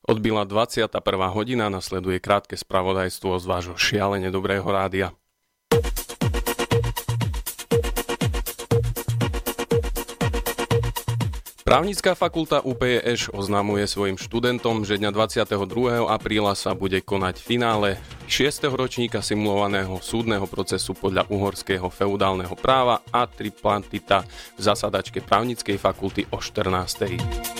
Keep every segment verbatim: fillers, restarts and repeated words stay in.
Odbila dvadsiata prvá hodina, nasleduje krátke spravodajstvo z vášho šialene dobrého rádia. Právnická fakulta ú pé jé eš oznamuje svojim študentom, že dňa dvadsiateho druhého apríla sa bude konať finále šiesteho ročníka simulovaného súdneho procesu podľa uhorského feudálneho práva a tripartita v zasadačke Právnickej fakulty o štrnástej.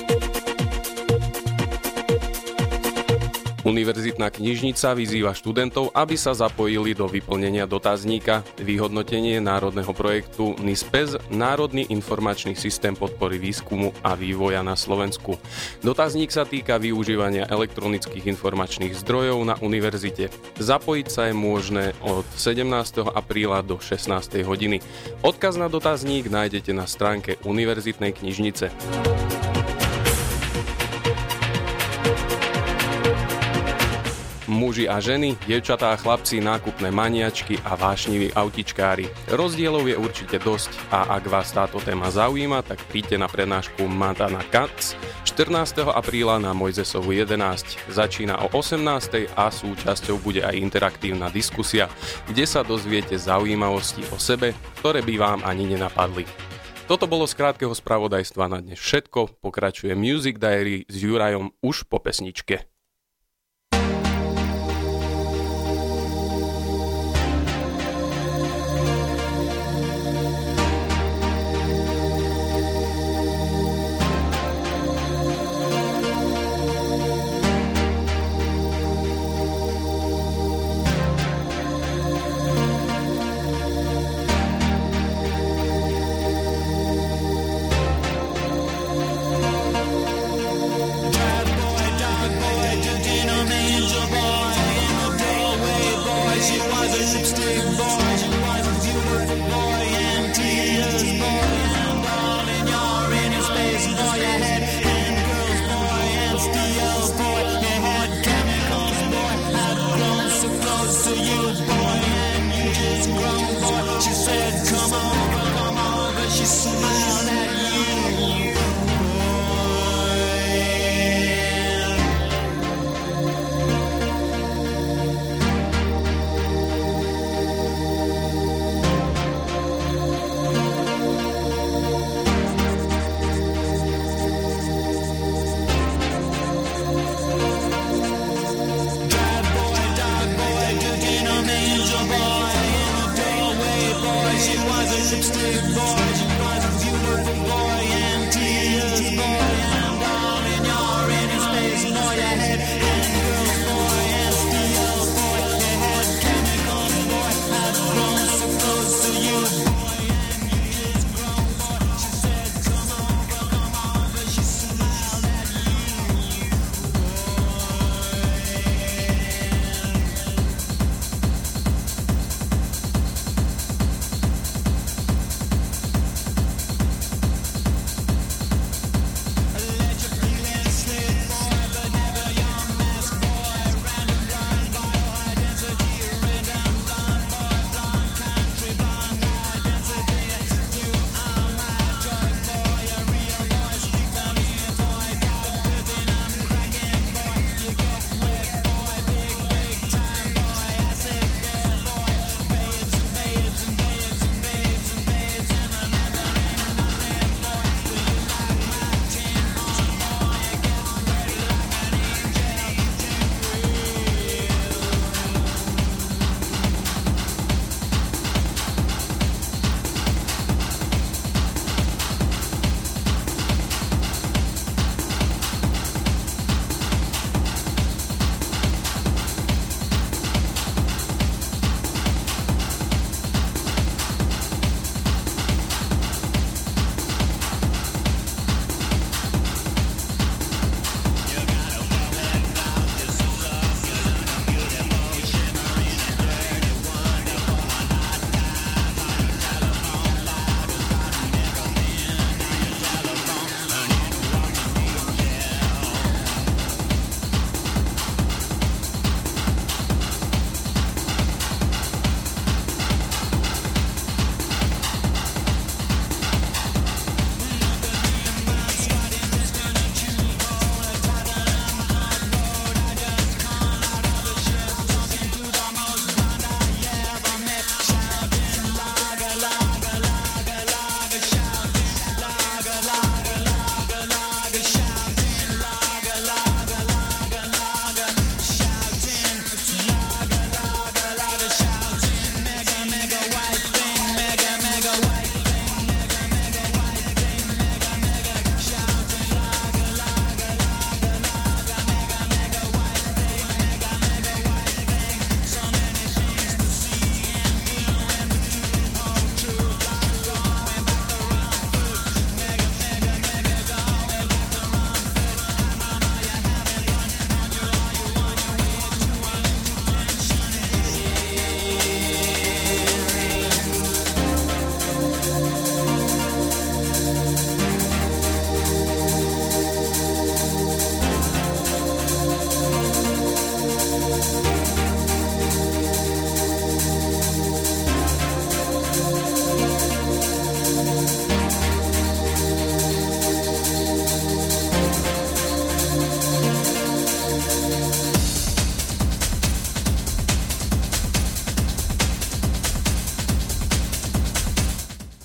Univerzitná knižnica vyzýva študentov, aby sa zapojili do vyplnenia dotazníka vyhodnotenie národného projektu NISPEZ Národný informačný systém podpory výskumu a vývoja na Slovensku. Dotazník sa týka využívania elektronických informačných zdrojov na univerzite. Zapojiť sa je možné od sedemnásteho apríla do šestnástej hodiny. Odkaz na dotazník nájdete na stránke Univerzitnej knižnice. Muži a ženy, dievčatá a chlapci, nákupné maniačky a vášniví autičkári. Rozdielov je určite dosť a ak vás táto téma zaujíma, tak príďte na prednášku Matana Katz štrnásteho apríla na Mojzesovu jedenásť. Začína o osemnástej a súčasťou bude aj interaktívna diskusia, kde sa dozviete zaujímavosti o sebe, ktoré by vám ani nenapadli. Toto bolo z krátkeho spravodajstva na dnes všetko. Pokračuje Music Diary s Jurajom už po pesničke.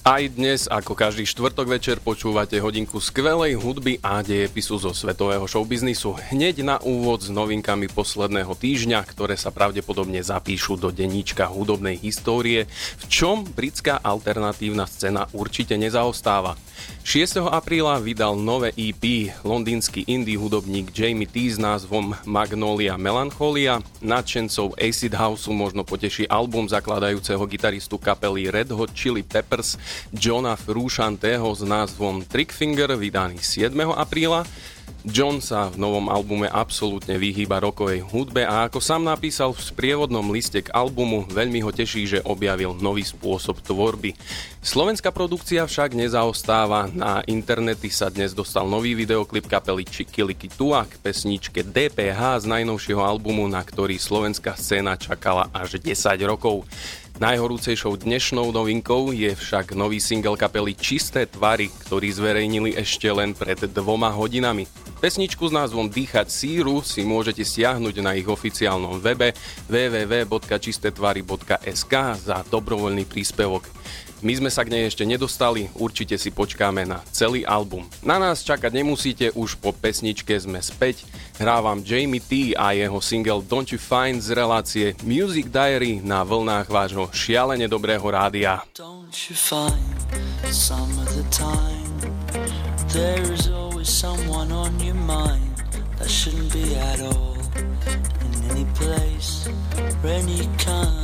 Aj dnes, ako každý štvrtok večer, počúvate hodinku skvelej hudby a dejepisu zo svetového showbiznisu. Hneď na úvod s novinkami posledného týždňa, ktoré sa pravdepodobne zapíšu do denníčka hudobnej histórie, v čom britská alternatívna scéna určite nezaostáva. šiesteho apríla vydal nové é pé londýnsky indie hudobník Jamie T s názvom Magnolia Melancholia. Nadšencov Acid Houseu možno poteší album zakladajúceho gitaristu kapely Red Hot Chili Peppers Johna Fruscianteho s názvom Trickfinger, vydaný siedmeho apríla. John sa v novom albume absolútne vyhýba rockovej hudbe a ako sám napísal v sprievodnom liste k albumu, veľmi ho teší, že objavil nový spôsob tvorby. Slovenská produkcia však nezaostáva. Na internety sa dnes dostal nový videoklip kapely Čikiliky Tua k pesničke dé pé há z najnovšieho albumu, na ktorý slovenská scéna čakala až desať rokov. Najhorúcejšou dnešnou novinkou je však nový single kapely Čisté tvary, ktorý zverejnili ešte len pred dvoma hodinami. Pesničku s názvom Dýchať síru si môžete stiahnuť na ich oficiálnom webe w w w bodka čisté tvary bodka es ká za dobrovoľný príspevok. My sme sa k nej ešte nedostali, určite si počkáme na celý album. Na nás čakať nemusíte, už po pesničke sme späť. Hrávam Jamie T a jeho single Don't You Find z relácie Music Diary na vlnách vášho šialene dobrého rádia. Don't you find some of the time there is always someone on your mind that shouldn't be at all in any place or any kind.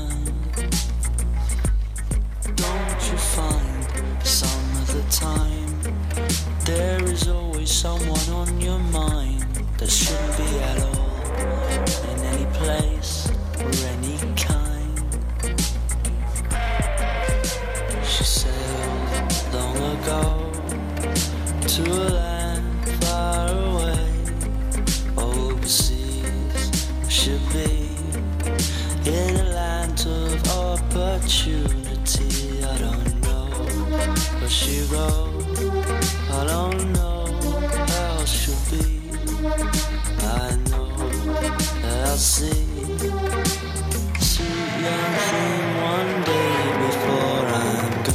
Don't you find some of the time there is always someone on your mind that shouldn't be at all in any place or any kind. She sailed long ago to a land far away, overseas should be in a land of opportunity. I don't know where she goes, I don't know how she'll be. I know that I'll see sweet young thing one day before I'm gone.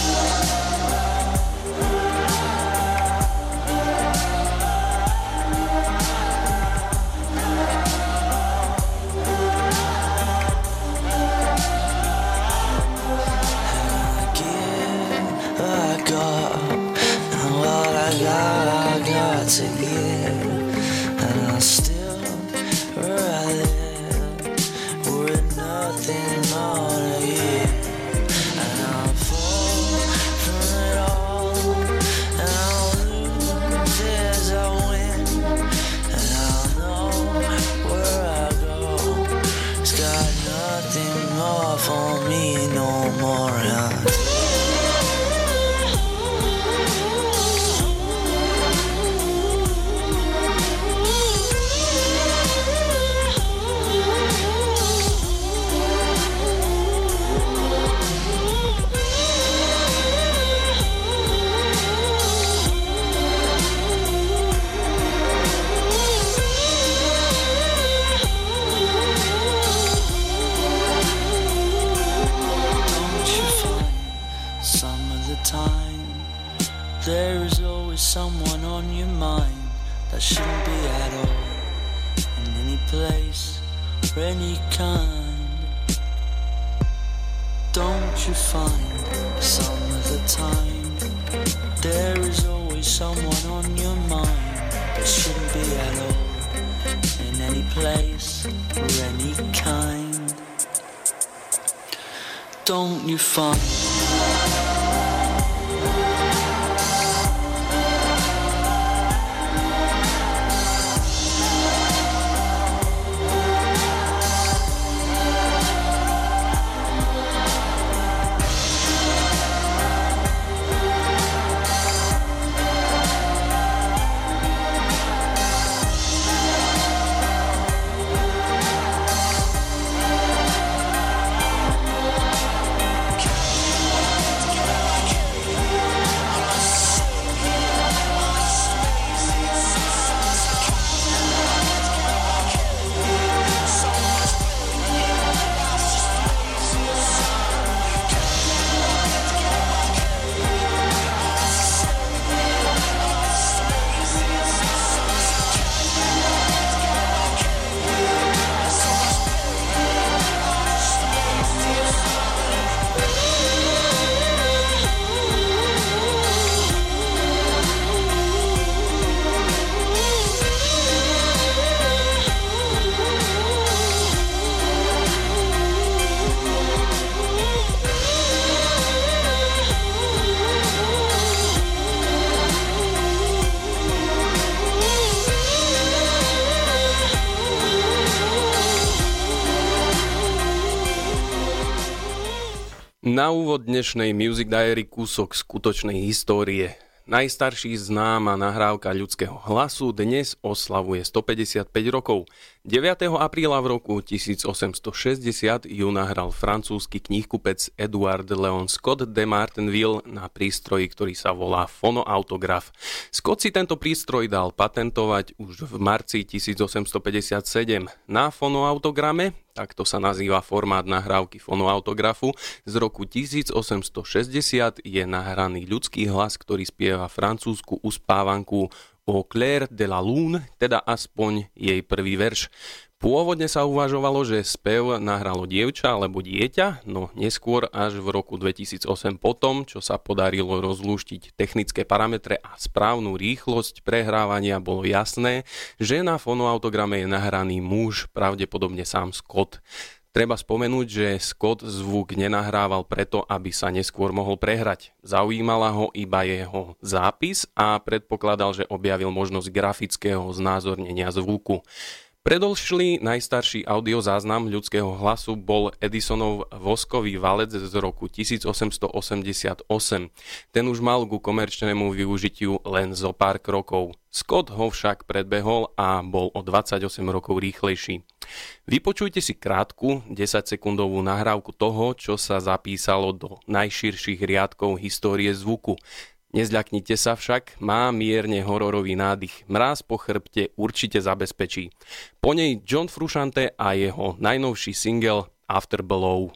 I got to give, and I still right there with nothing more to give, and I'll fall from it all, and I'll lose as I win, and I'll know where I go. It's got nothing more for me no more. There is always someone on your mind that shouldn't be at all in any place or any kind. Don't you find some of the time there is always someone on your mind that shouldn't be at all in any place or any kind. Don't you find Na úvod dnešnej Music Diary kúsok skutočnej histórie. Najstarší známa nahrávka ľudského hlasu dnes oslavuje stopäťdesiatpäť rokov. deviateho apríla v roku tisícosemstošesťdesiat ju nahral francúzsky knihkupec Edward Leon Scott de Martinville na prístroji, ktorý sa volá fonoautograf. Scott si tento prístroj dal patentovať už v marci tisícosemstopäťdesiatsedem. Na fonoautograme, takto sa nazýva formát nahrávky fonoautografu, z roku tisícosemstošesťdesiat je nahraný ľudský hlas, ktorý spieva francúzsku uspávanku Au clair de la lune, teda aspoň jej prvý verš. Pôvodne sa uvažovalo, že spev nahralo dievča alebo dieťa, no neskôr až v roku dvetisícosem potom, čo sa podarilo rozlúštiť technické parametre a správnu rýchlosť prehrávania, bolo jasné, že na fonoautograme je nahraný muž, pravdepodobne sám Scott. Treba spomenúť, že Scott zvuk nenahrával preto, aby sa neskôr mohol prehrať. Zaujímala ho iba jeho zápis a predpokladal, že objavil možnosť grafického znázornenia zvuku. Predolšlý najstarší audiozáznam ľudského hlasu bol Edisonov voskový valec z roku tisícosemstoosemdesiatosem. Ten už mal ku komerčnému využitiu len zo pár krokov. Scott ho však predbehol a bol o dvadsaťosem rokov rýchlejší. Vypočujte si krátku desaťsekundovú nahrávku toho, čo sa zapísalo do najširších riadkov histórie zvuku. Nezľaknite sa však, má mierne hororový nádych. Mráz po chrbte určite zabezpečí. Po nej John Frusciante a jeho najnovší single Afterblow.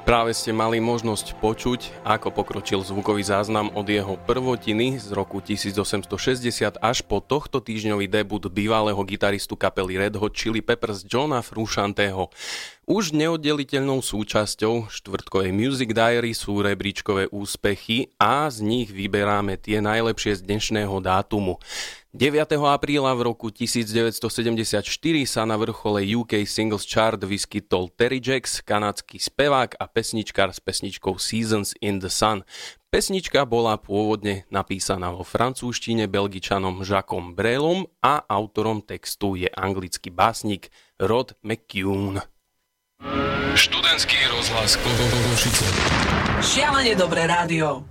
Práve ste mali možnosť počuť, ako pokročil zvukový záznam od jeho prvotiny z roku tisícosemstošesťdesiat až po tohto týždňový debut bývalého gitaristu kapely Red Hot Chili Peppers Johna Fruscianteho. Už neoddeliteľnou súčasťou štvrtkovej Music Diary sú rebríčkové úspechy a z nich vyberáme tie najlepšie z dnešného dátumu. deviateho apríla v roku devätnásťstosedemdesiatštyri sa na vrchole ú ká Singles Chart vyskytol Terry Jacks, kanadský spevák a pesničkár s pesničkou Seasons in the Sun. Pesnička bola pôvodne napísaná vo francúzštine Belgičanom Jacquom Brelom a autorom textu je anglický básnik Rod McKeown. Študentský rozhlas Košice. Šialene dobré rádio.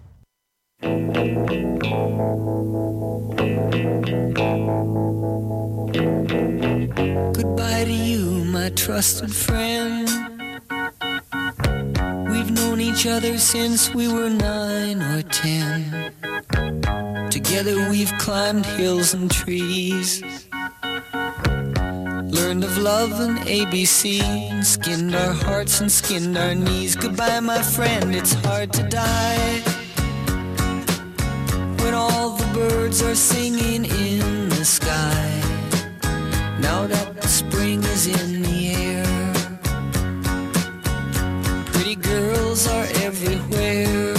Goodbye to you, my trusted friend. We've known each other since we were nine or ten. Together we've climbed hills and trees, learned of love and A B C, and skinned our hearts and skinned our knees. Goodbye, my friend, it's hard to die when all the birds are singing in the sky. Now that the spring is in the air, pretty girls are everywhere.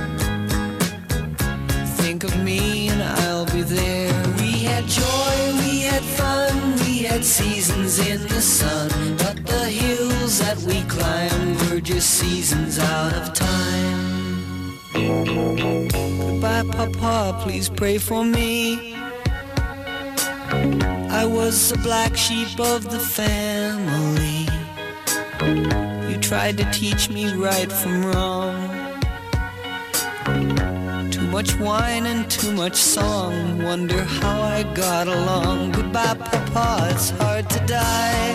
Think of me and I'll be there. We had joy, we had fun, we had seasons in the sun, but the hills that we climbed were just seasons out of time. Goodbye, Papa, please pray for me. I was the black sheep of the family. You tried to teach me right from wrong. Too much wine and too much song, wonder how I got along. Goodbye, Papa, it's hard to die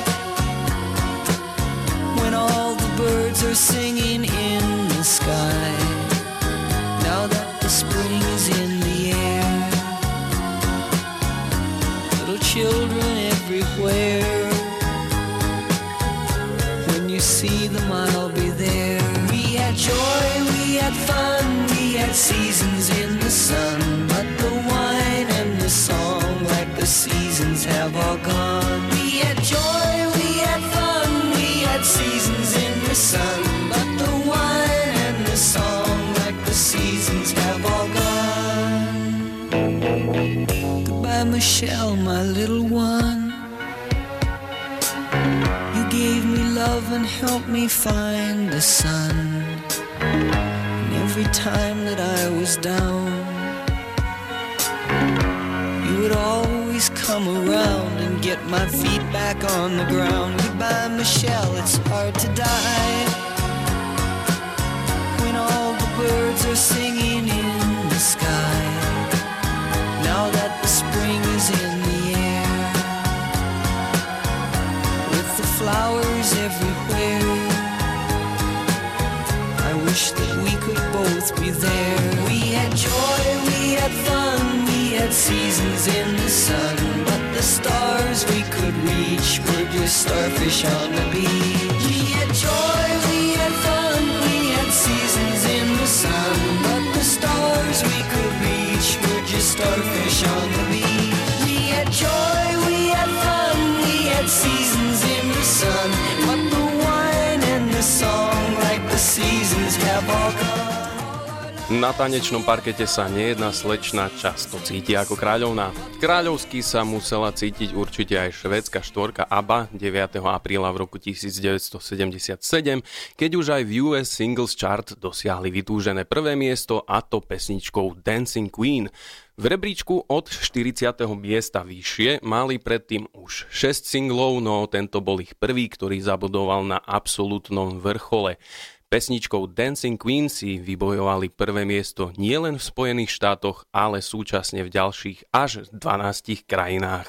when all the birds are singing in the sky. Now that the spring is in the air, little children everywhere. When you see them, I'll be there. We had joy, we had fun, we had seasons in the sun, but the wine and the song, like the seasons, have all gone. We had joy, we had fun, we had seasons in the sun, but the wine and the song, like the seasons, have all gone. Goodbye, Michelle, my little one. You gave me love and helped me find the sun. And every time that I was down, you would always come around and get my feet back on the ground. Goodbye, Michelle, it's hard to die when all the birds are singing in the sky. Now that the spring is in the air, with the flowers everywhere, I wish that we could both be there. We had joy, we had fun, we had seasons in the sun, but the stars we could reach were just starfish on the beach. We had joy, we had fun, we had seasons in the sun, but the stars we could reach were just starfish on the beach. We had joy, we had fun, we had seasons in the sun, but the wine and the song, like the seasons, have all gone. Na tanečnom parkete sa nejedná slečna často cíti ako kráľovná. Kráľovsky sa musela cítiť určite aj švédska štvorka ABBA deviateho apríla v roku devätnásťstosedemdesiatsedem, keď už aj v ú es Singles Chart dosiahli vytúžené prvé miesto, a to pesničkou Dancing Queen. V rebríčku od štyridsiateho miesta vyššie mali predtým už šesť singlov, no tento bol ich prvý, ktorý zabudoval na absolútnom vrchole. Pesničkou Dancing Queen si vybojovali prvé miesto nielen v Spojených štátoch, ale súčasne v ďalších až dvanástich krajinách.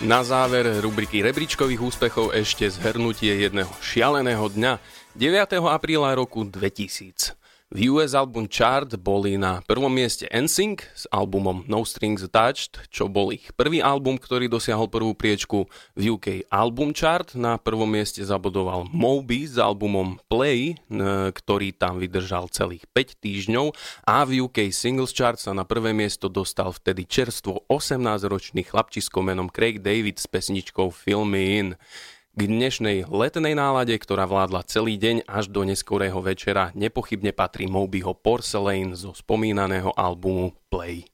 Na záver rubriky rebríčkových úspechov ešte zhrnutie jedného šialeného dňa deviateho apríla roku dvetisíc. V ú es Album Chart boli na prvom mieste en sync s albumom No Strings Attached, čo bol ich prvý album, ktorý dosiahol prvú priečku. V ú ká Album Chart na prvom mieste zabodoval Moby s albumom Play, ktorý tam vydržal celých päť týždňov, a v ú ká Singles Chart sa na prvé miesto dostal vtedy čerstvo osemnásťročný chlapčisko menom Craig David s pesničkou Fill Me In. K dnešnej letnej nálade, ktorá vládla celý deň až do neskorého večera, nepochybne patrí Mobyho Porcelain zo spomínaného albumu Play.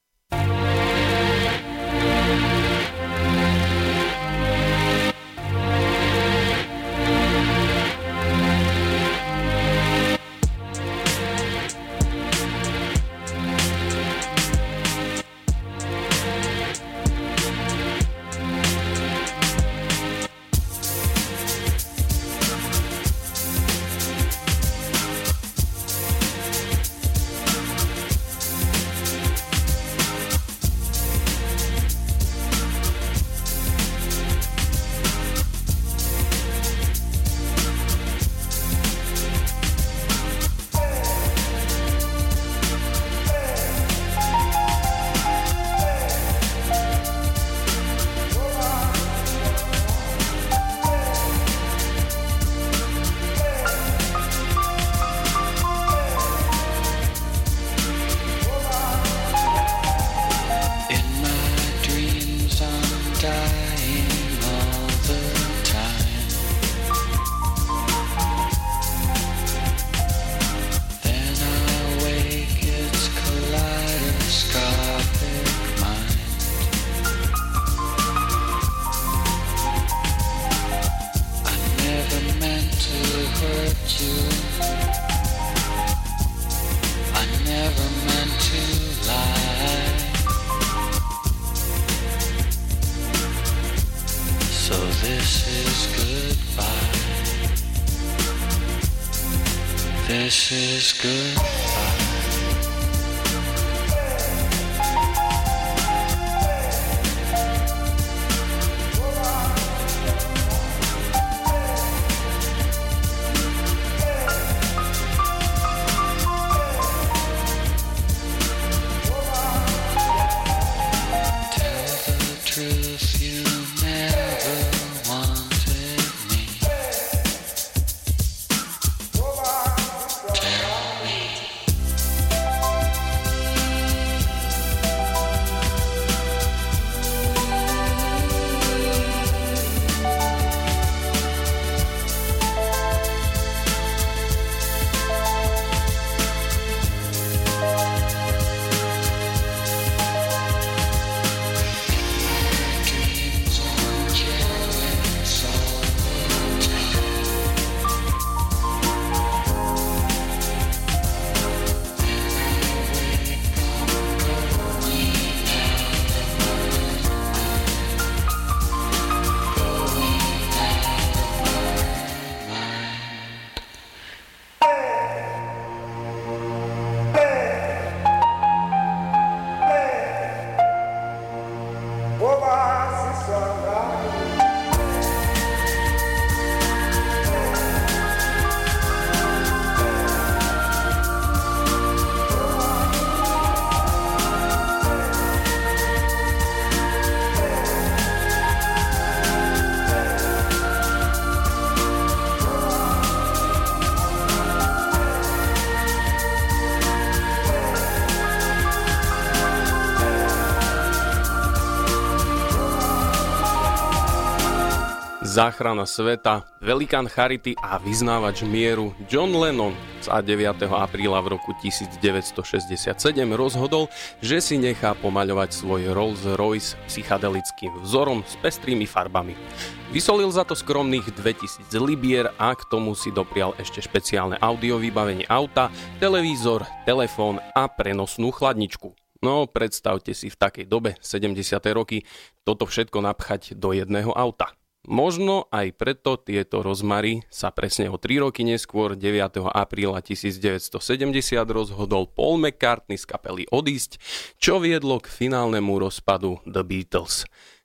This is goodbye. Záchrana sveta, velikán charity a vyznávač mieru John Lennon sa deviateho apríla v roku devätnásťstošesťdesiatsedem rozhodol, že si nechá pomaľovať svoj Rolls-Royce psychedelickým vzorom s pestrými farbami. Vysolil za to skromných dvetisíc libier a k tomu si doprial ešte špeciálne audio vybavenie auta, televízor, telefón a prenosnú chladničku. No, predstavte si v takej dobe, sedemdesiate roky, toto všetko napchať do jedného auta. Možno aj preto tieto rozmary sa presne o tri roky neskôr, deviateho apríla devätnásťstosedemdesiat, rozhodol Paul McCartney z kapely odísť, čo viedlo k finálnemu rozpadu The Beatles.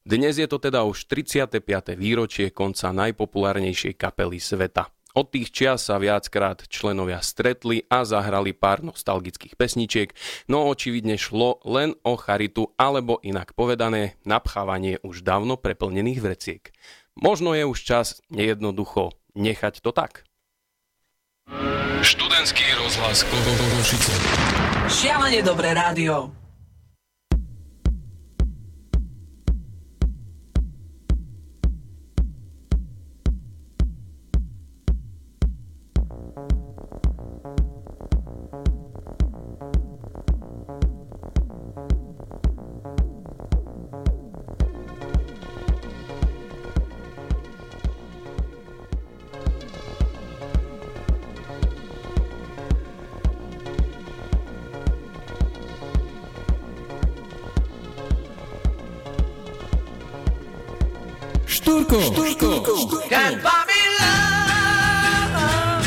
Dnes je to teda už tridsiate piate výročie konca najpopulárnejšej kapely sveta. Od tých čias sa viackrát členovia stretli a zahrali pár nostalgických pesničiek, no očividne šlo len o charitu alebo inak povedané napchávanie už dávno preplnených vreciek. Možno je už čas nejednoducho nechať to tak. Študentský rozhlas Košice. Šialene dobré rádio. Štúrko, Štúrko. Can't buy me love,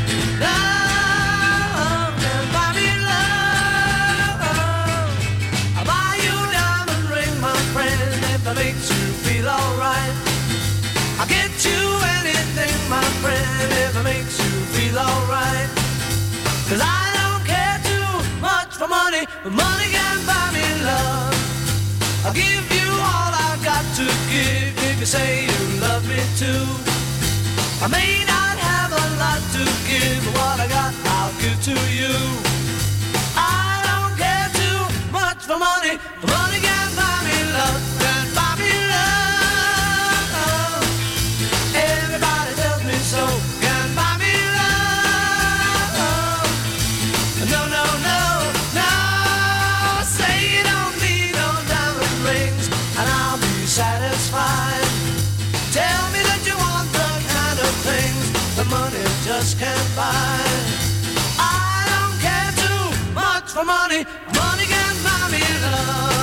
love, can't buy me love. I'll buy you a diamond ring, my friend, if it makes you feel alright. I'll get you anything, my friend, if it makes you feel alright. 'Cause I don't care too much for money, but money can't buy me love. I'll give you all I've got to give if you say you love me too. I may not have a lot to give, but what I got I'll give to you. I don't care too much for money, but money can't buy me love, can't buy me love. Everybody tells me so, can't buy me love. No, no, no, no. Say you don't need no diamond rings, and I'll be satisfied. Tell me that you want the kind of things the money just can't buy. I don't care too much for money, money can't buy me love.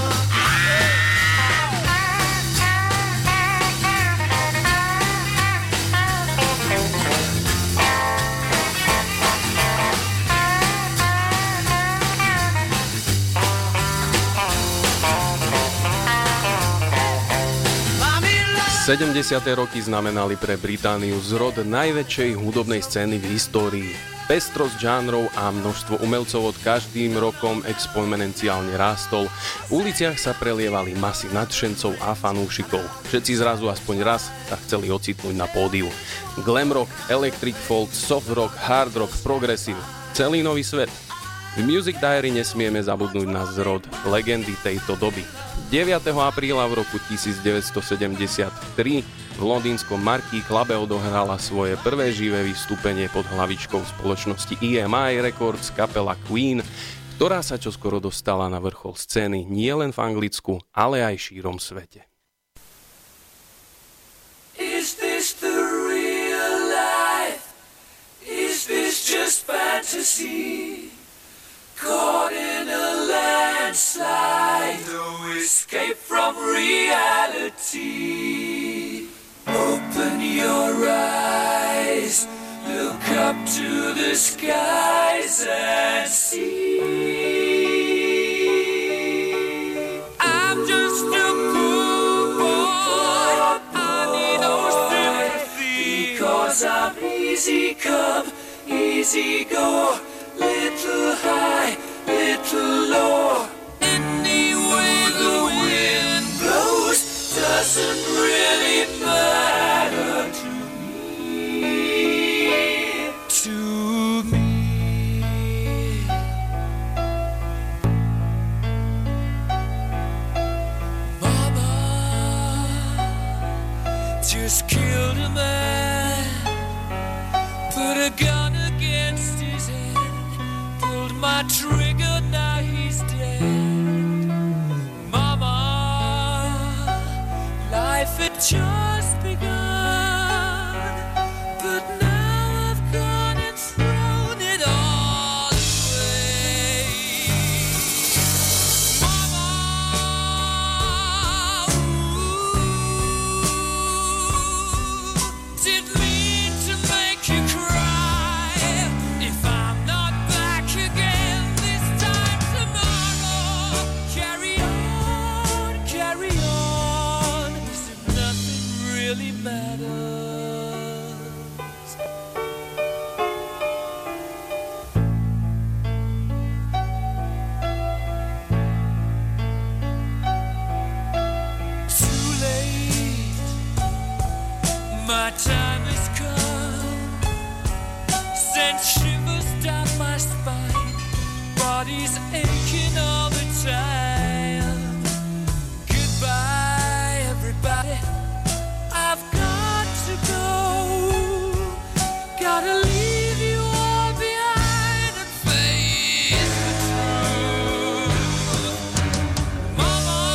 sedemdesiate roky znamenali pre Britániu zrod najväčšej hudobnej scény v histórii. Pestrosť žánrov a množstvo umelcov od každým rokom exponenciálne rástol. V uliciach sa prelievali masy nadšencov a fanúšikov. Všetci zrazu aspoň raz sa chceli ocitnúť na pódiu. Glam rock, electric folk, soft rock, hard rock, progressive. Celý nový svet. V Music Diary nesmieme zabudnúť na zrod legendy tejto doby. deviateho apríla v roku devätnásťsedemdesiattri v londýnskom Marquee Clube odohrala svoje prvé živé vystúpenie pod hlavičkou spoločnosti E M I Records kapela Queen, ktorá sa čoskoro dostala na vrchol scény nielen v Anglicku, ale aj šírom svete. Is this the real life? Is this just fantasy? Caught in a landslide, no escape from reality. Open your eyes, look up to the skies and see. I'm just a poor boy, I need no sympathy, because I'm easy come, easy go. Little high, little low. Any way the wind blows doesn't really matter to me. To me. Mama just killed a man, put a gun against his head. My trigger, now he's dead. Mama, life had just begun, but now I've gone and thrown it all away. Mama, ooh, didn't mean to make you cry. If I'm not back again this My time has come, sent shivers down my spine, body's aching all the time. Goodbye, everybody, I've got to go, gotta leave you all behind and face the truth. Mama,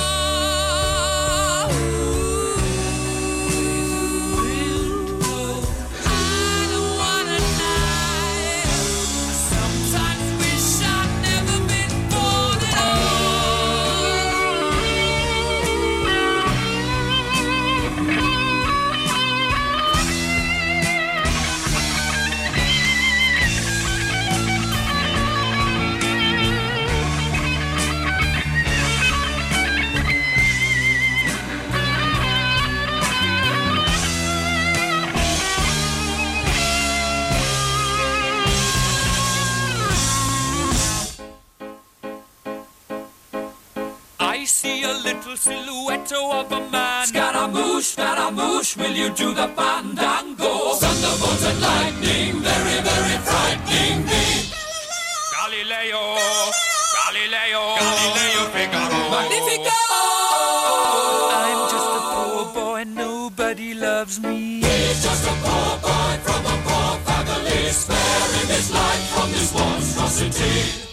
I see a little silhouette of a man. Scaramouche, Scaramouche, will you do the fandango? Thunderbolts and lightning, very, very frightening me. Galileo, Galileo, Galileo Figaro. Magnifico! I'm just a poor boy, nobody loves me. He's just a poor boy from a poor family, sparing his life from this monstrosity.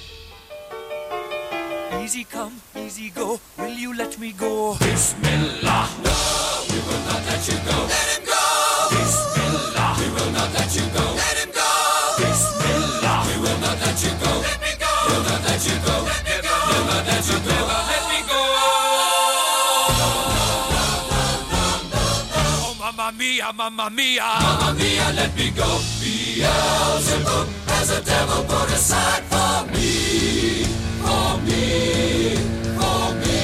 Easy come, easy go, will you let me go? Bismillah, no, we will not let you go. Let him go! Bismillah, we will not let you go. Let him go! Bismillah, we will not let you go. Let me go! We'll not let you go. Let me go! We'll not let you go. Let me go! Oh, mamma mia, mamma mia! Mamma mia, let me go. Beelzebub has a devil put aside for me, for me, for me.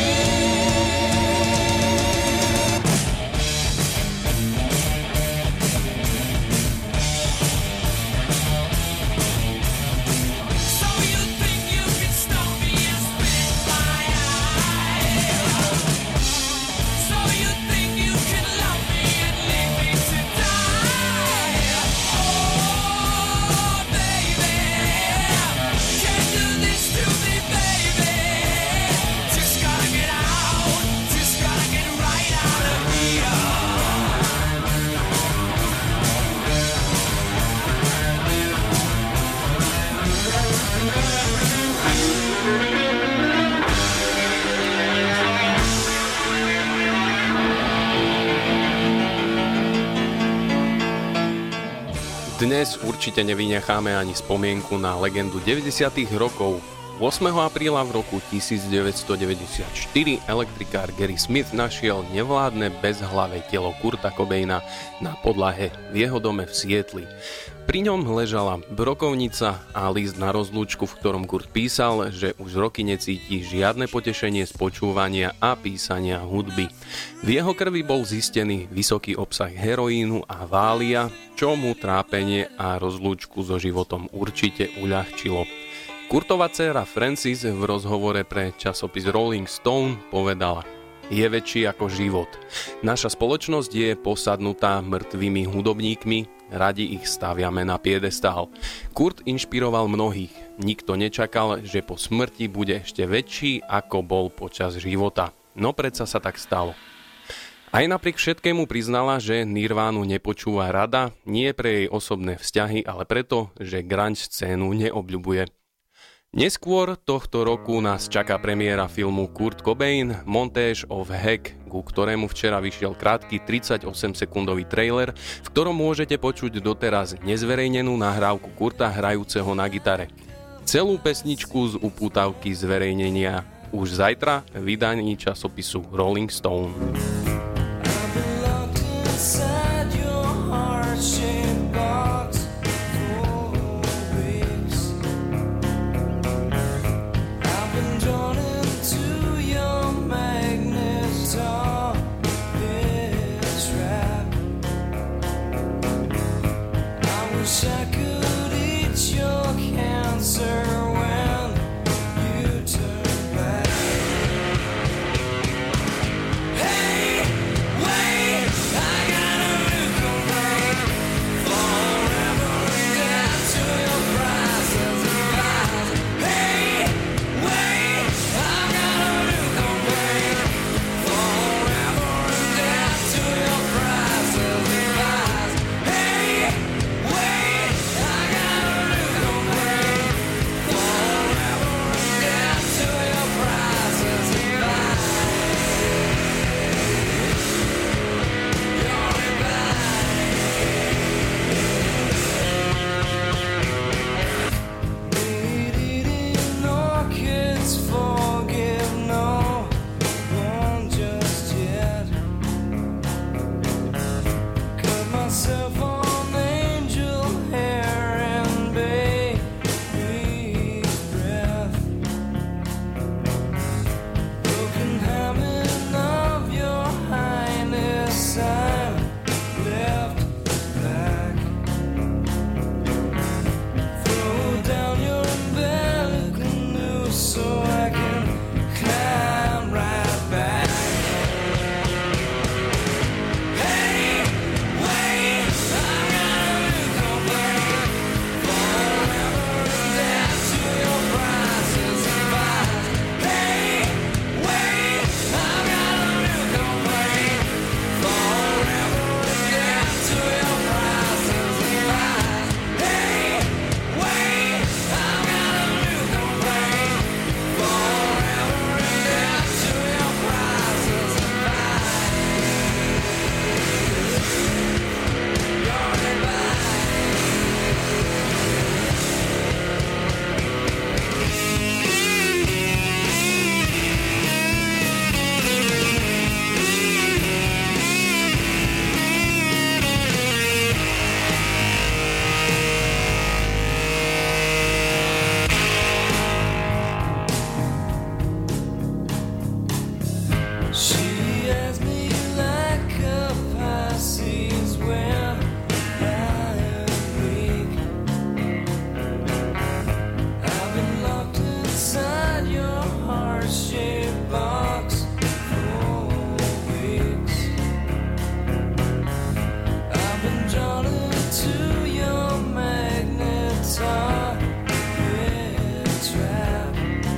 So you think you can stop me and spit my eye? So you think you can love me and leave me to die? Oh, baby, can't do this to me, baby. Just gotta get out, just gotta get right out of here. Dnes určite nevynecháme ani spomienku na legendu deväťdesiatych rokov. ôsmeho apríla v roku devätnásťstodeväťdesiatštyri elektrikár Gary Smith našiel nevládne bezhlavé telo Kurta Cobaina na podlahe v jeho dome v Sietli. Pri ňom ležala brokovnica a list na rozlúčku, v ktorom Kurt písal, že už roky necíti žiadne potešenie z počúvania a písania hudby. V jeho krvi bol zistený vysoký obsah heroínu a vália, čo mu trápenie a rozlúčku so životom určite uľahčilo. Kurtova dcéra Frances v rozhovore pre časopis Rolling Stone povedala: je väčší ako život. Naša spoločnosť je posadnutá mŕtvými hudobníkmi, radi ich staviame na piedestál. Kurt inšpiroval mnohých. Nikto nečakal, že po smrti bude ešte väčší, ako bol počas života. No predsa sa tak stalo. Aj napriek všetkému priznala, že Nirvánu nepočúva rada, nie pre jej osobné vzťahy, ale preto, že grunge scénu neobľubuje. Neskôr tohto roku nás čaká premiéra filmu Kurt Cobain, Montage of Heck, ku ktorému včera vyšiel krátky tridsaťosemsekundový trailer, v ktorom môžete počuť doteraz nezverejnenú nahrávku Kurta hrajúceho na gitare. Celú pesničku z upútavky zverejnenia už zajtra v vydaní časopisu Rolling Stone. Drawn into your magnet, oh, it's wrapped. She has me like a Pisces when I am weak. I've been locked inside your heart-shaped box for weeks. I've been drawn into your magnetar trap.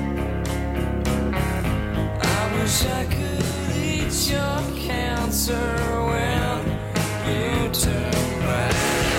I wish I could eat your cancer when you turn back.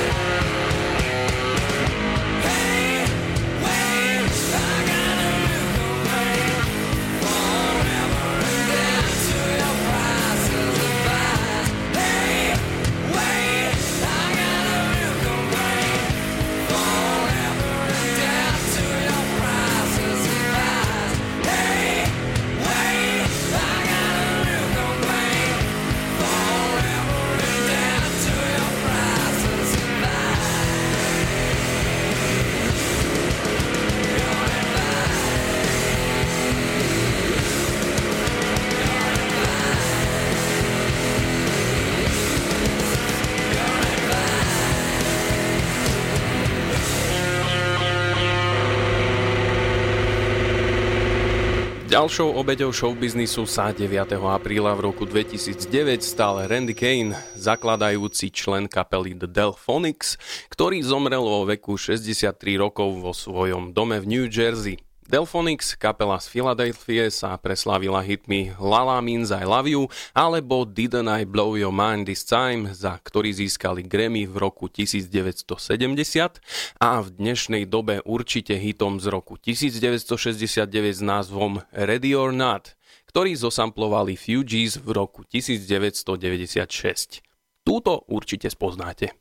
Hey, wait, I got a new complaint. Forever and down to your prices of fire. Hey, wait, I got a new complaint. Forever and down to your prices of fire. Hey, wait, I got a new complaint. Forever and down to your prices of fire. Ďalšou obeťou showbiznisu sa deviateho apríla v roku dvetisícdeväť stal Randy Kane, zakladajúci člen kapely The Delphonics, ktorý zomrel vo veku šesťdesiattri rokov vo svojom dome v New Jersey. Delphonics, kapela z Filadelfie, sa preslávila hitmi Lala Means I Love You alebo Didn't I Blow Your Mind This Time, za ktorý získali Grammy v roku devätnásťstosedemdesiat, a v dnešnej dobe určite hitom z roku devätnásťstošesťdesiatdeväť s názvom Ready or Not, ktorý zosamplovali Fugees v roku devätnásťstodeväťdesiatšesť. Túto určite spoznáte.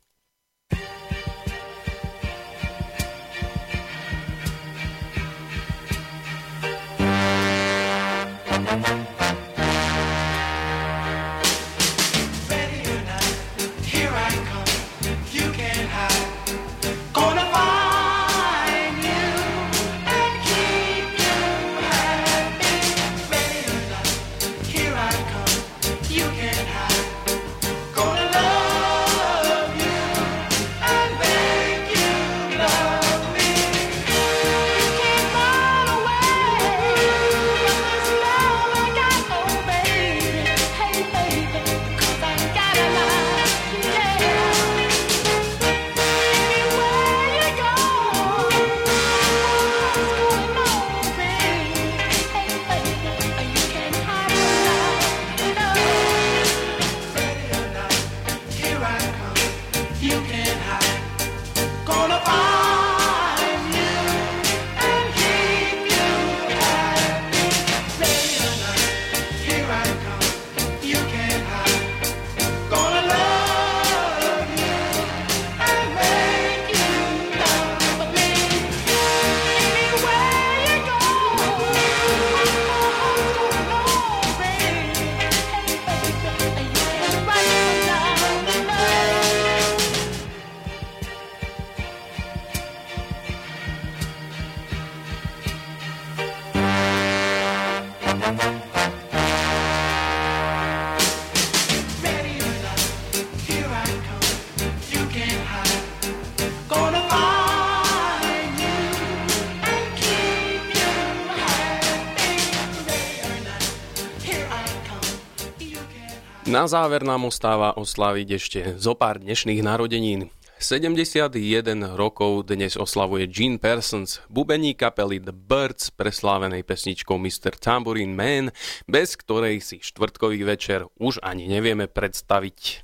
Na záver nám ostáva osláviť ešte zo pár dnešných narodenín. sedemdesiatjeden rokov dnes oslavuje Gene Parsons, bubeník kapely The Byrds, preslávenej pesničkou mister Tambourine Man, bez ktorej si štvrtkový večer už ani nevieme predstaviť.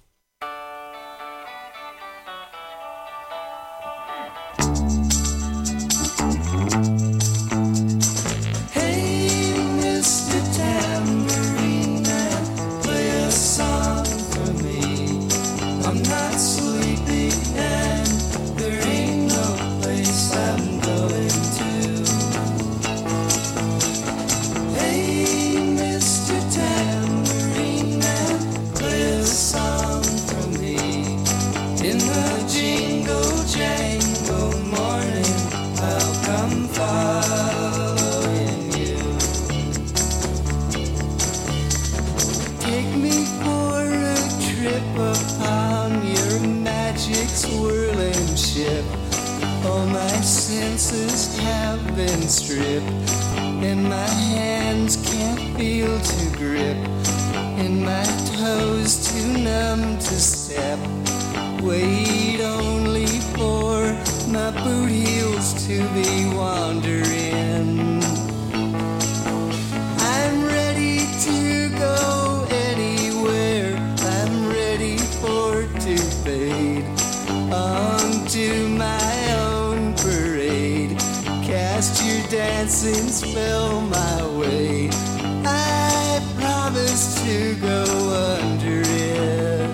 Song me for a trip upon your magic swirling ship. All my senses have been stripped, and my hands can't feel to grip, and my toes too numb to step. Wait only for my boot heels to be wandering. I'm ready to go anywhere. I'm ready for to fade onto my own parade. Cast your dancing spell my way. I promise to go under it.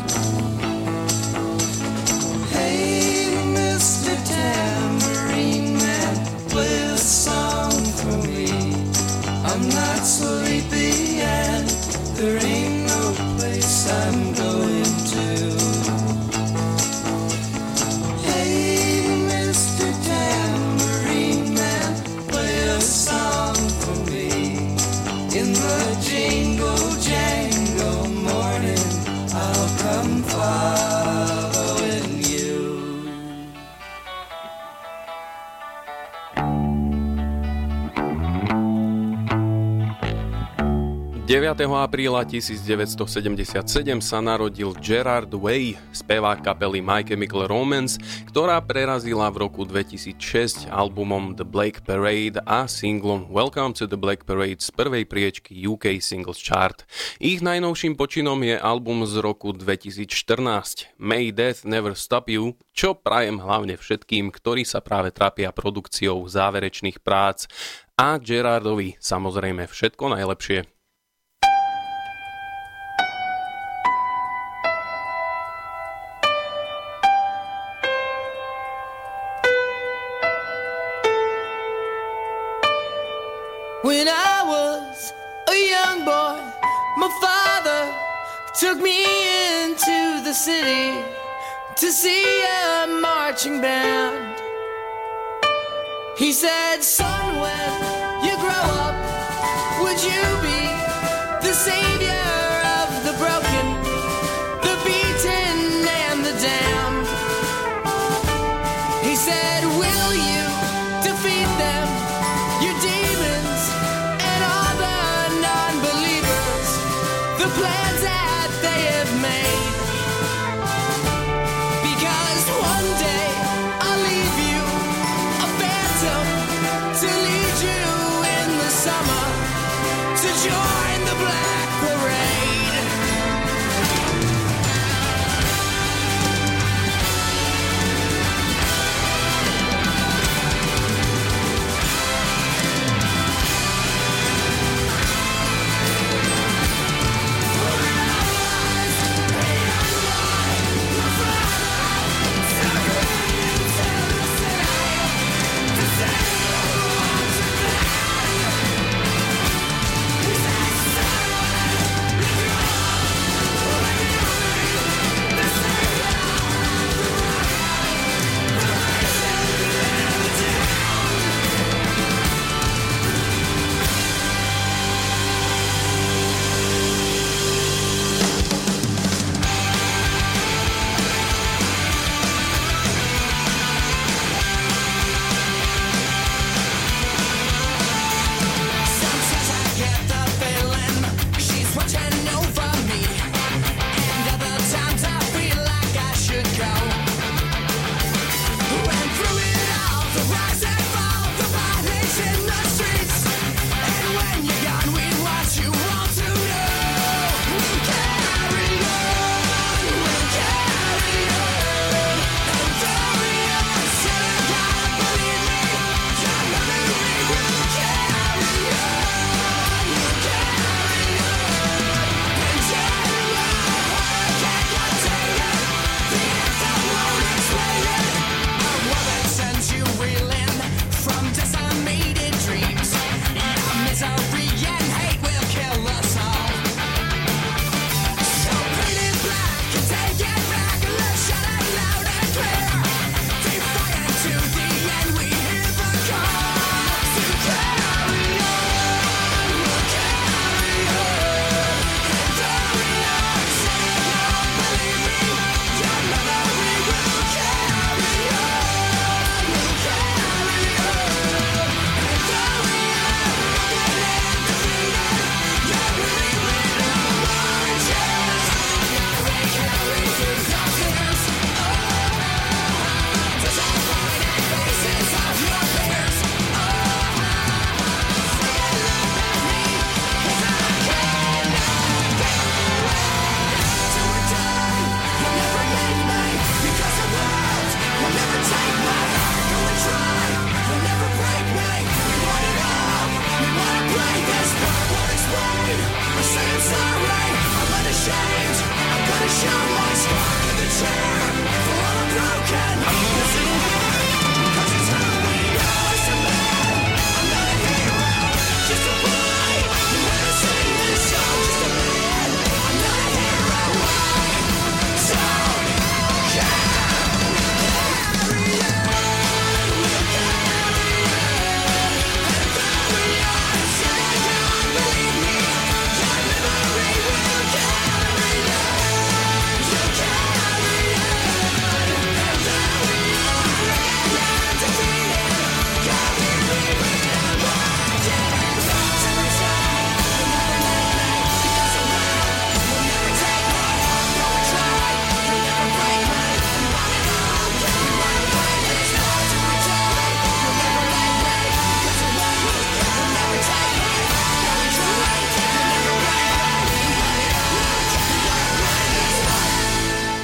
Hey, Mister Tambourine Man, play a song for me. I'm not sleepy and there ain't no place I'm going to. Hey, Mister Tambourine Man, play a song for me. In the jingle jangle morning, I'll come following you. deviateho apríla devätnásťsedemdesiatsedem sa narodil Gerard Way, spevák kapely My Chemical Romance, ktorá prerazila v roku dvetisícšesť albumom The Black Parade a singlom Welcome to the Black Parade z prvej priečky ú ká Singles Chart. Ich najnovším počinom je album z roku dvetisícštrnásť May Death Never Stop You, čo prajem hlavne všetkým, ktorí sa práve trápia produkciou záverečných prác, a Gerardovi samozrejme všetko najlepšie. When I was a young boy, my father took me into the city to see a marching band. He said, son, when you grow up, would you be the savior of the broken, the beaten, and the damned? He said, will you defeat them, your demons, and all the non-believers, the plans that they have made? Because one day I'll leave you a phantom to lead you in the summer to join the Black Parade. He said,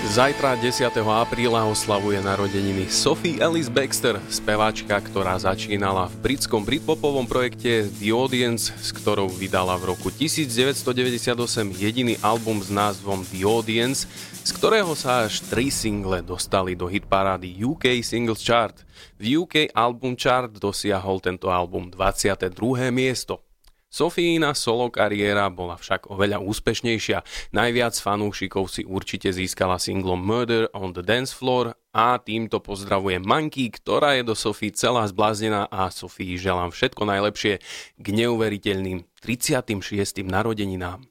Zajtra desiateho apríla oslavuje narodeniny Sophie Ellis Bextor, speváčka, ktorá začínala v britskom britpopovom projekte The Audience, s ktorou vydala v roku devätnásťstodeväťdesiatosem jediný album s názvom The Audience, z ktorého sa až tri single dostali do hitparády ú ká Singles Chart. V ú ká Album Chart dosiahol tento album dvadsiate druhé miesto. Sofíina solo kariéra bola však oveľa úspešnejšia. Najviac fanúšikov si určite získala singlom Murder on the Dance Floor a týmto pozdravujem Manky, ktorá je do Sofii celá zbláznená a Sofii želám všetko najlepšie k neuveriteľným tridsiatym šiestym narodeninám.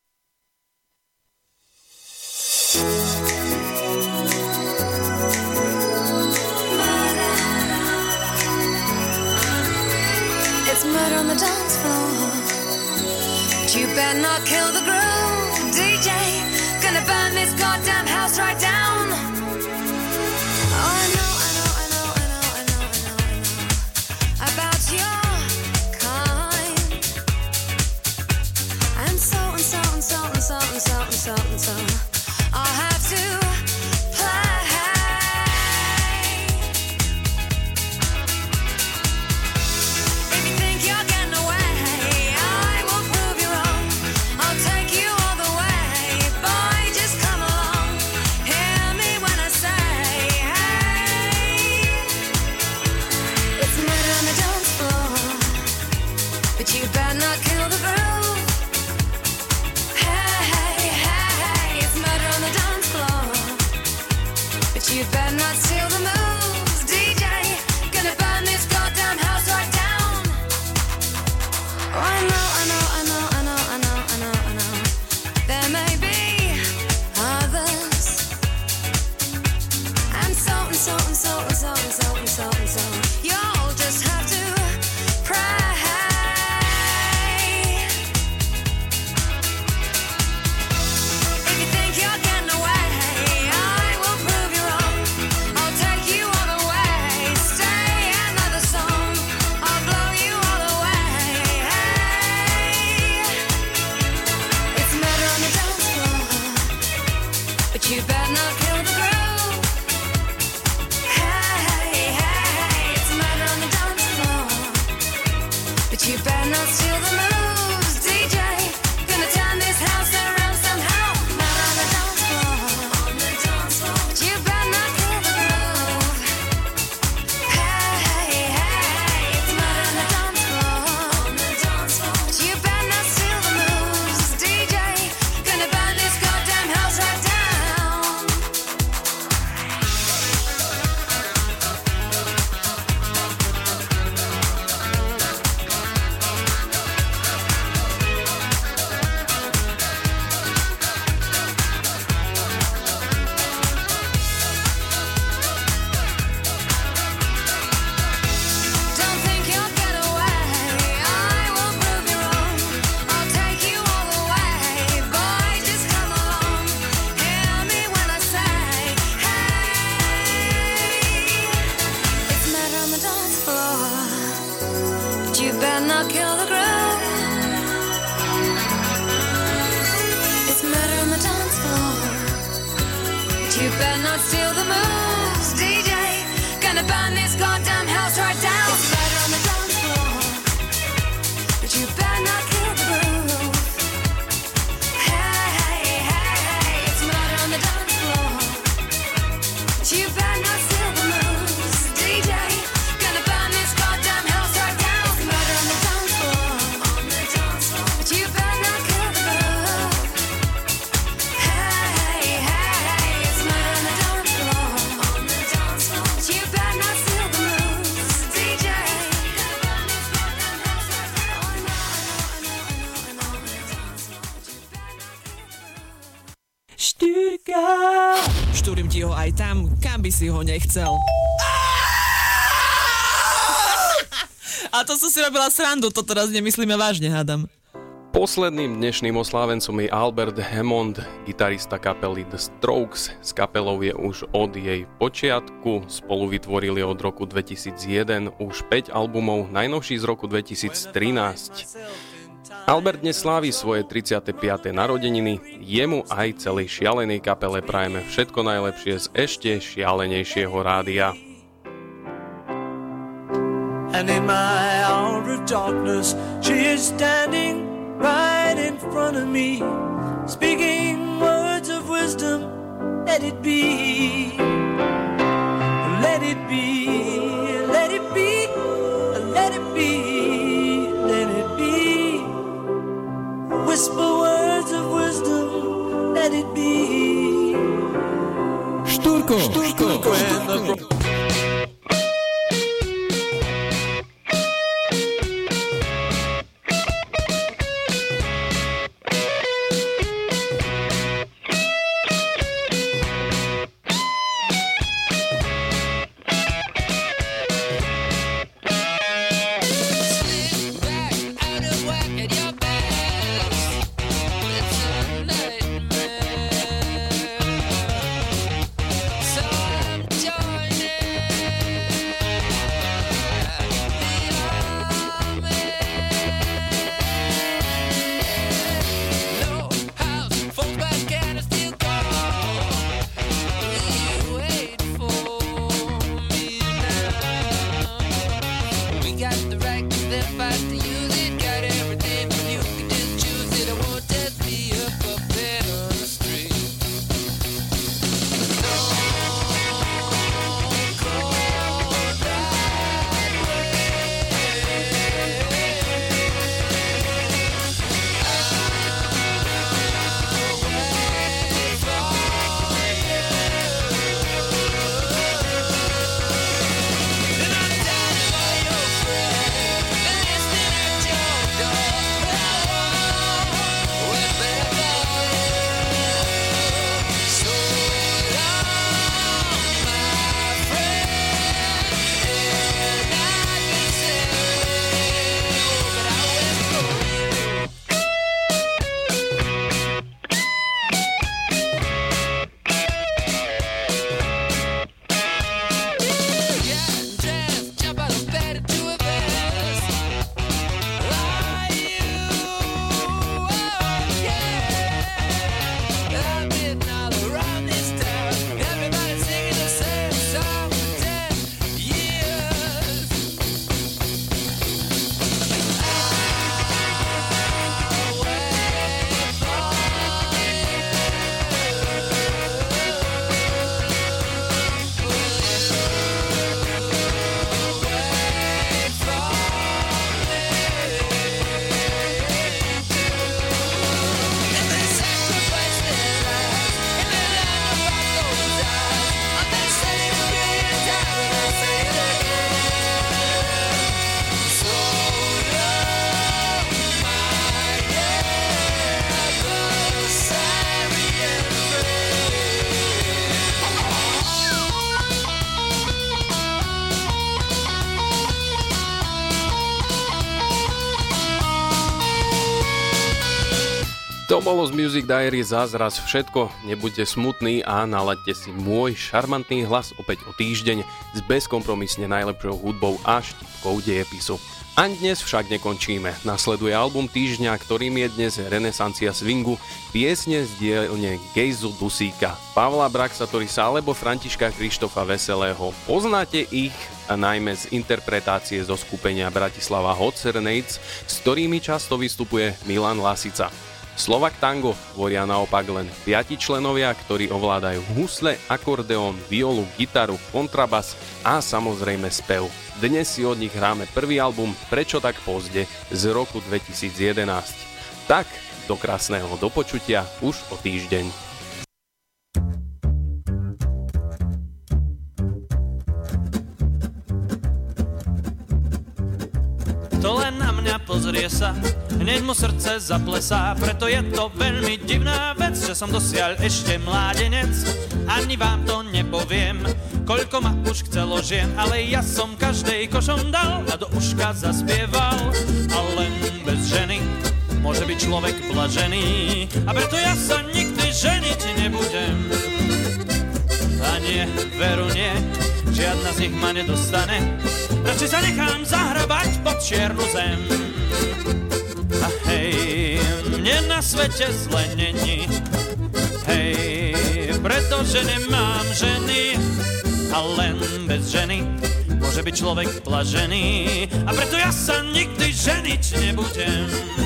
It's murder on the dance floor. But you better not kill the groove, D J. Gonna burn this goddamn house right down. Oh, I know, I know, I know, I know, I know, I know, I know about your kind. And so and so and so and so and so and so and so I'll have to play. If you think you're getting away, I will prove you wrong. I'll take you all the way. Boy, just come along. Hear me when I say, hey. It's murder on the dance floor, but you better not kill the groove. Hey, hey, hey, hey. It's murder on the dance floor, but you better not steal the moves, D J. Gonna burn this goddamn house right down. Oh, I know, I know, I know, I know, I know, I know, I know. There may be others, and so and so and so and so and so and so and so. You'll just have to pray. If you think you're getting away, I will prove you wrong. I'll take you all the way. Stay another song. I'll blow you all away. Hey. It's murder on the dance floor, but you better not kill the groove. Hey, hey, hey. It's murder on the dance floor, but you better not steal the moves, D J. Gonna turn this house around somehow. Murder on the dance floor, on the dance floor, but you better not kill the groove. Hey, hey, hey. It's murder on the dance floor, on the dance floor, but you better not steal the moves, D J. Gonna burn this goddamn house right down. Don't think you'll get away. I will prove you wrong. I'll take you all the way. Boy, just come along. Hear me when I say, hey. It's murder on the dance floor, but you better not kill the groove. It's murder on the dance floor, but you better not steal the moves, D J. Gonna burn this goddamn house right down. It's murder on the dance floor, but you better not kill the groove. Hey, hey, hey, hey. It's murder on the dance floor, but you better not steal the moves, D J. Gonna burn this goddamn house right down. It's murder on the dance floor, on the dance floor, but you better not kill the groove. Hey, hey, hey. It's murder on the dance floor, on the dance floor, but you better not steal the moves, D J. Gonna burn this goddamn house right down. Oh, I know, I know, I know, I know, I know, I know, but you better not kill the groove. Štyrka! Štúrim ti ho aj tam, kam by si ho nechcel. A to som si robila srandu, to teraz nemyslíme vážne, hádam. Posledným dnešným oslávencom je Albert Hammond, gitarista kapely The Strokes. S kapelou je už od jej počiatku, spolu vytvorili od roku dvetisícjeden už päť albumov, najnovší z roku dvetisíctrinásť. Albert dnes slávi svoje tridsiate piate narodeniny, jemu aj celej šialenej kapele prajeme všetko najlepšie z ešte šialenejšieho rádia. And in my hour of darkness, she is standing right in front of me, speaking words of wisdom. Let it be, let it be, let it be, let it be, let it be. Whisper words of wisdom, let it be. Štúrko, Štúrko, Štúrko. To bolo z Music Diary zázraz všetko, nebuďte smutní a nalaďte si môj šarmantný hlas opäť o týždeň s bezkompromisne najlepšou hudbou a štipkou dejepisu. Ani dnes však nekončíme. Nasleduje album týždňa, ktorým je dnes renesancia swingu, piesne z dielne Gejzu Dusíka, Pavla Braxatorisa alebo Františka Krištofa Veselého. Poznáte ich najmä z interpretácie zo skupenia Bratislava Hot Serenades, s ktorými často vystupuje Milan Lasica. Slovak Tango tvoria naopak len piati členovia, ktorí ovládajú husle, akordeón, violu, gitaru, kontrabas a samozrejme spev. Dnes si od nich hráme prvý album Prečo tak pozde z roku dvetisíc jedenásť. Tak, do krásneho dopočutia už o týždeň. Kto len na mňa pozrie sa, hneď mu srdce zaplesá. Preto je to veľmi divná vec, že som dosiaľ ešte mládenec. Ani vám to nepoviem, koľko ma už chcelo žien, ale ja som každej košom dal a do uška zaspieval. A len bez ženy môže byť človek blažený, a preto ja sa nikdy ženiť nebudem. A nie, veru nie, žiadna z nich ma nedostane. Radšej sa nechám zahrabať pod čiernu zem. A hej, mne na svete zle není. Hej, pretože nemám ženy a len bez ženy môže byť človek blažený. A preto ja sa nikdy ženiť nebudem.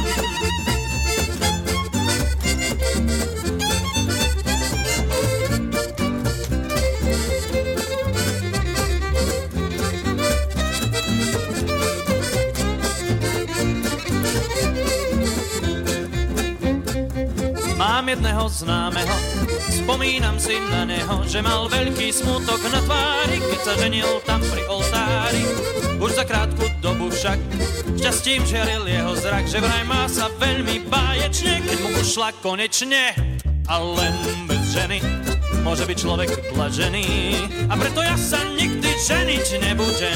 Mám jedného známeho, spomínam si na neho, že mal veľký smutok na tvári, keď sa ženil tam pri oltári. Už za krátku dobu však šťastím žiaril jeho zrak, že vraj má sa veľmi báječne, keď mu ušla konečne. A len bez ženy môže byť človek blažený. A preto ja sa nikdy ženiť nebudem.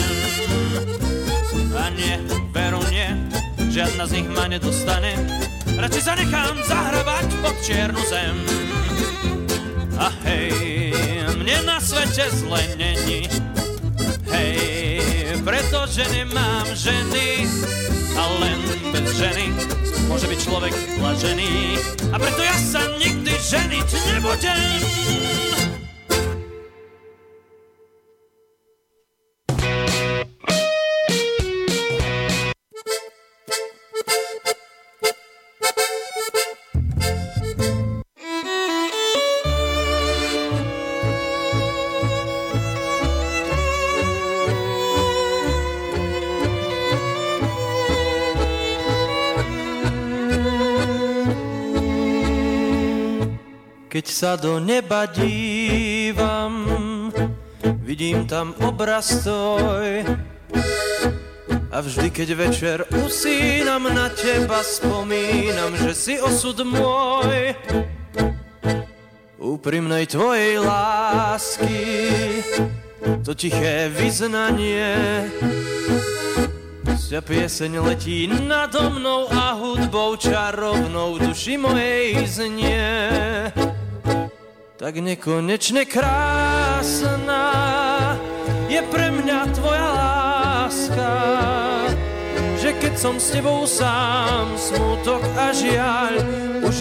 A nie, veru nie, žiadna z nich ma nedostane. Radšej sa nechám zahrabať pod čiernu zem. A hej, mne na svete zle není. Hej, pretože nemám ženy a len bez ženy môže byť človek blažený. A preto ja sa nikdy ženiť nebudem. Keď sa do neba dívam, vidím tam obraz tvoj. A vždy, keď večer usínam, na teba spomínam, že si osud môj. Úprimnej tvojej lásky, to tiché vyznanie. Ťa pieseň letí nado mnou a hudbou čarovnou duši mojej znie. Tak nekonečne krásna je pre mňa tvoja láska, že keď som s tebou sám, smutok a žiaľ už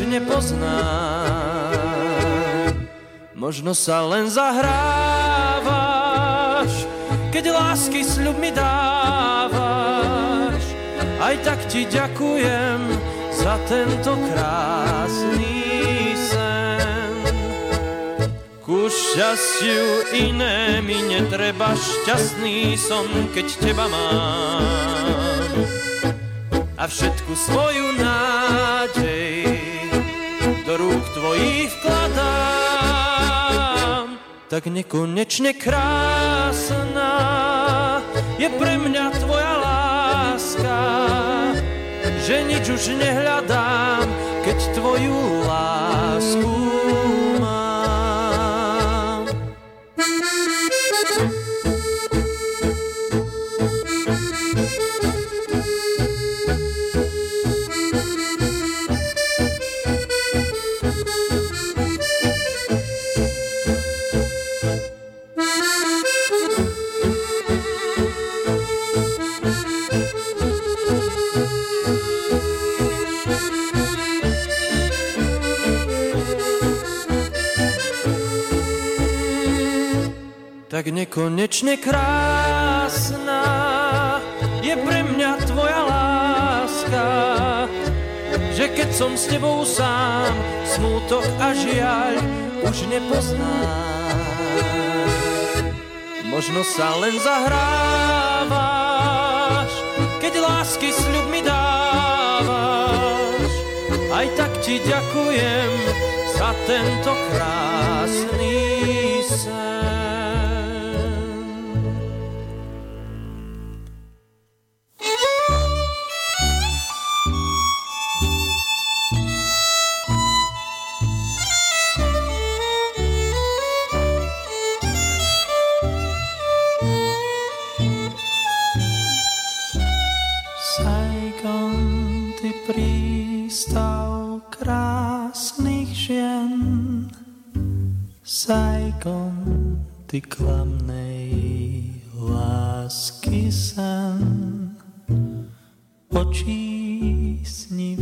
nepoznám. Možno sa len zahrávaš, keď lásky sľub mi dávaš. Aj tak ti ďakujem za tento krásny sen. Ku šťastiu iné mi netreba, šťastný som, keď teba mám. A všetku svoju nádej do rúk tvojich vkladám. Tak nekonečne krásna je pre mňa tvoja láska, že nič už nehľadám, keď tvoju lásku mám. Tak nekonečne krásna je pre mňa tvoja láska, že keď som s tebou sám, smútok a žiaľ už nepoznám. Možno sa len zahrávaš, keď lásky sľub mi dávaš. Aj tak ti ďakujem za tento krásny sen. Prístav krásnych žien, Saigon, ty klamnej lásky sen, očí sní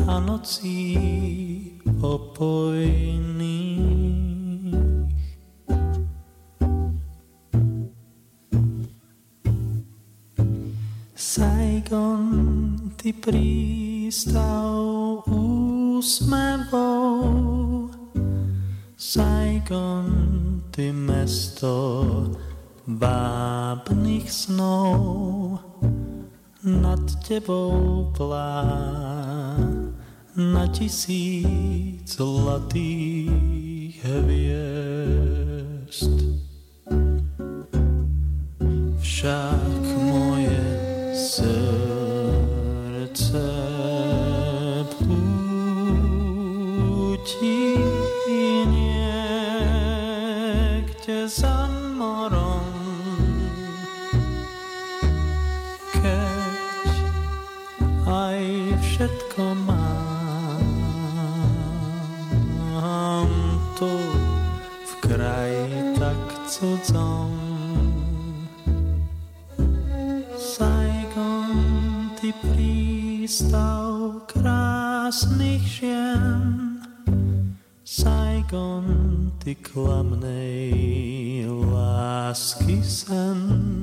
a nocí opojných. Saigon, ty prístav úsmevou, Saigon, ty mesto vábnych snov, nad tebou plá na tisíc zlatých hviezd. Však moje srdce plúti niekde za morom, keď aj všetko mám tu v kraji tak cudzom. Saigon, ty prístav krásnych žien, Saigon, ty klamnej lásky sen,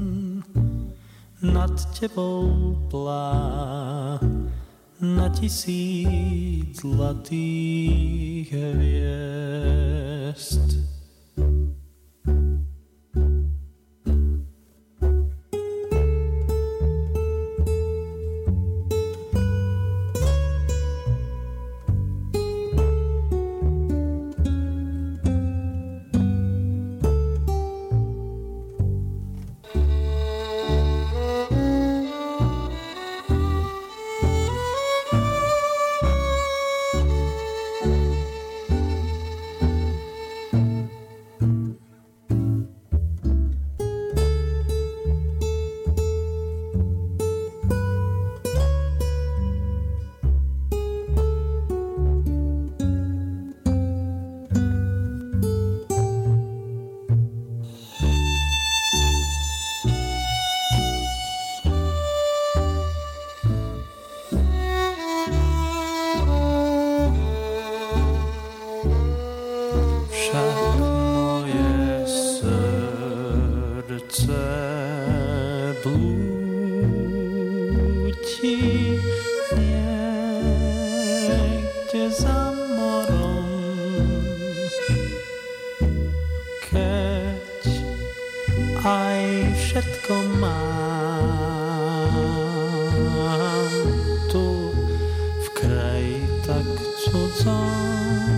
nad tebou plá na tisíc zlatých hviezd. Song